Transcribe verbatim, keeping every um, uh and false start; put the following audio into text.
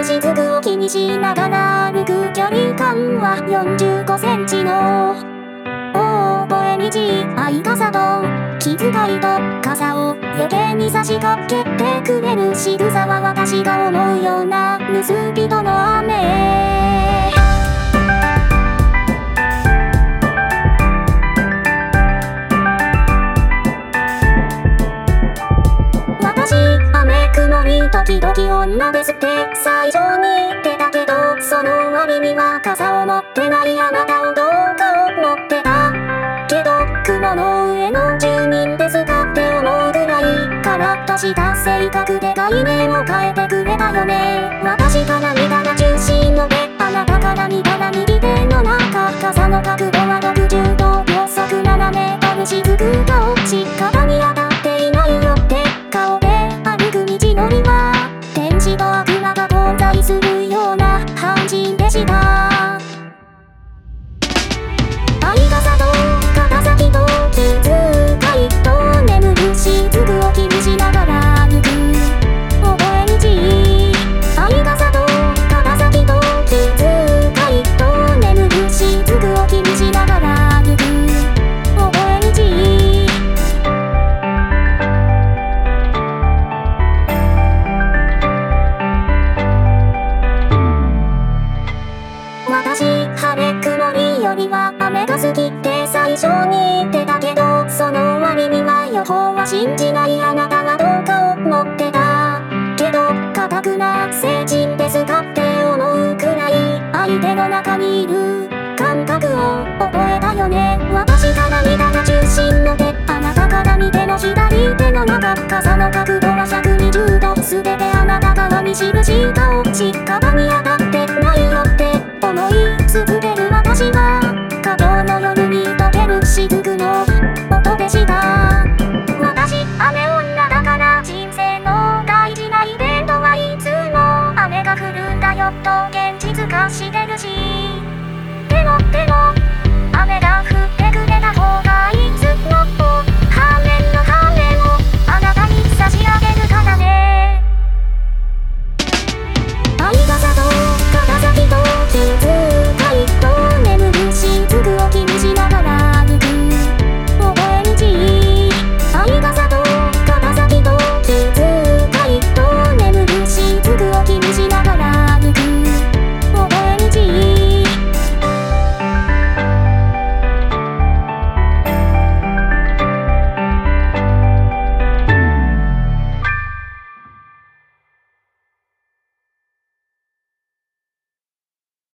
る雫を気にしながら歩く距離感はよんじゅうごセンチの大声にじ愛傘と気遣いと傘を余計に差し掛けてくれる仕草は私が思うような盗人の雨。私雨曇り時々女ですって最初に言ってたけど、その割には傘を持ってないあなたをどうか思ってたけど、雲の上の住人ですかって思うぐらいカラッとした性格で概念を変えてくれたよね。私から見たら中心の手、あなたから見たら右手の中、傘の角度はろくじゅうど予測ななメートル、雫が落ち肩に当たっていないよって顔で歩く道のりは天使と悪魔が混在するような半人でした。愛傘と肩先と気遣いと眠る雫を気にしながら歩く覚え道。愛傘と肩先と気遣いと眠る雫を気にしながら歩く覚え道。私晴れ曇りよりは雨が好きって最初に言ってたけど、その割には予報は信じないあなたはどうか思ってたけど、固くな聖人ですかって思うくらい相手の中にいる感覚を覚えたよね。私から見たら中心の手、あなたから見ての左手の中、傘の角度はひゃくにじゅうど、全てあなた側に印が落ち肩に当たってないよって思い続ける私は火曜の夜に溶ける雫の音でした。私雨女だから人生の大事なイベントはいつも雨が降るんだよと現実化してるし、でもでも